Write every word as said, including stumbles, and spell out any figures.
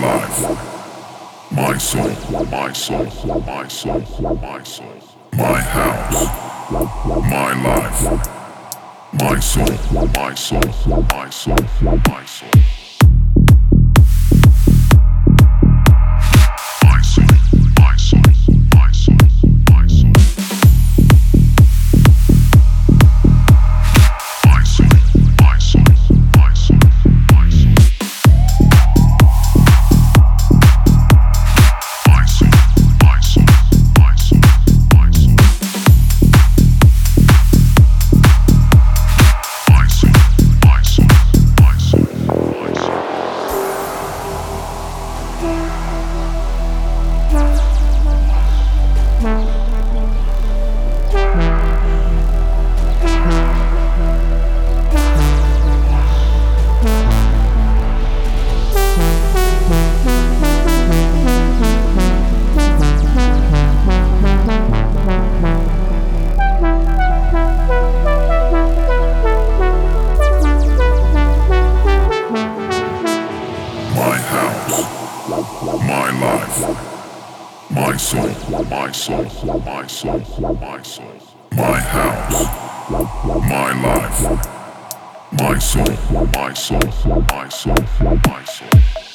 life, my soul, my soul, my soul, my soul, my house, my life, my soul, my soul, my soul, my soul. My life, my soul, my soul, my soul, my soul, my house, my life, my soul, my soul, my soul, my soul.